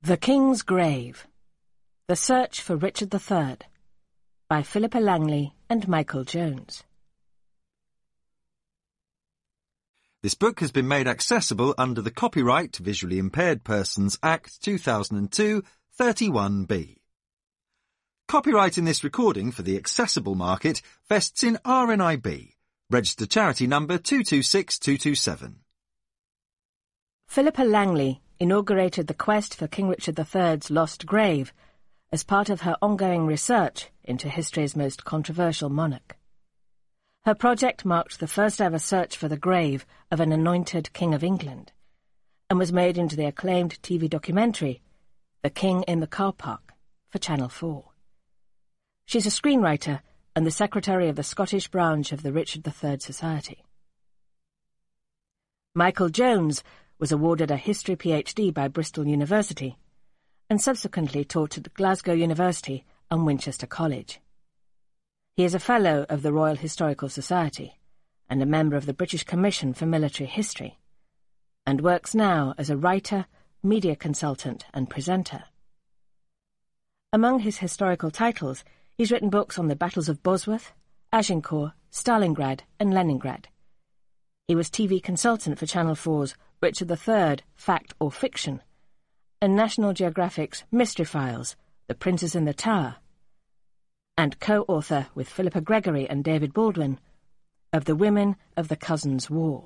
The King's Grave. The Search for Richard III by Philippa Langley and Michael Jones. This book has been made accessible under the Copyright Visually Impaired Persons Act 2002, 31B. Copyright in this recording for the accessible market vests in RNIB, registered charity number 226227. Philippa Langley inaugurated the quest for King Richard III's lost grave as part of her ongoing research into history's most controversial monarch. Her project marked the first-ever search for the grave of an anointed King of England and was made into the acclaimed TV documentary The King in the Car Park for Channel 4. She's a screenwriter and the secretary of the Scottish branch of the Richard III Society. Michael Jones was awarded a history PhD by Bristol University and subsequently taught at Glasgow University and Winchester College. He is a Fellow of the Royal Historical Society and a member of the British Commission for Military History, and works now as a writer, media consultant and presenter. Among his historical titles, he's written books on the battles of Bosworth, Agincourt, Stalingrad and Leningrad. He was TV consultant for Channel 4's Richard III, Fact or Fiction, and National Geographic's Mystery Files, The Princes in the Tower, and co-author with Philippa Gregory and David Baldwin of The Women of the Cousins' War.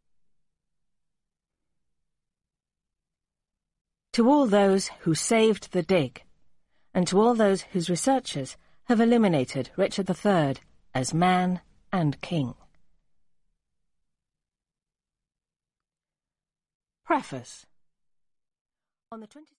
To all those who saved the dig, and to all those whose researchers have illuminated Richard III as man and king. Preface. On the 20th